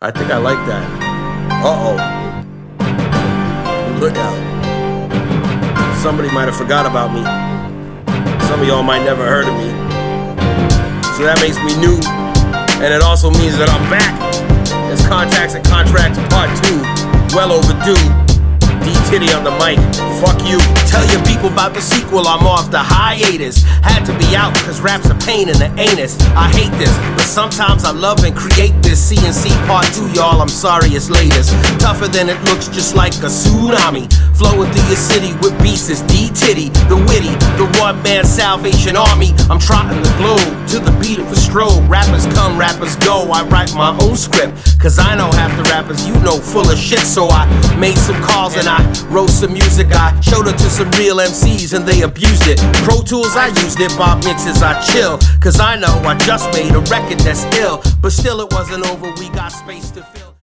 I think I like that. Uh-oh. Look out. Somebody might have forgot about me. Some of y'all might never heard of me. So that makes me new. And it also means that I'm back. It's Contacts and Contracts Part 2. Well overdue. D-Titty on the mic, fuck you. Tell your people about the sequel, I'm off the hiatus. Had to be out, cause rap's a pain in the anus. I hate this, but sometimes I love and create this. CNC Part 2, y'all, I'm sorry it's latest. Tougher than it looks, just like a tsunami. Flowing through your city with beasts, it's D-Titty. The witty, the one-man Salvation Army. I'm trotting the globe to the beat of a strobe. Rappers come, rappers go, I write my own script. Cause I know half the rappers you know full of shit. So I made some calls and I wrote some music. I showed it to some real MCs and they abused it. Pro Tools, I used it. Bob mixes, I chill. Cause I know I just made a record that's ill. But still it wasn't over, we got space to fill.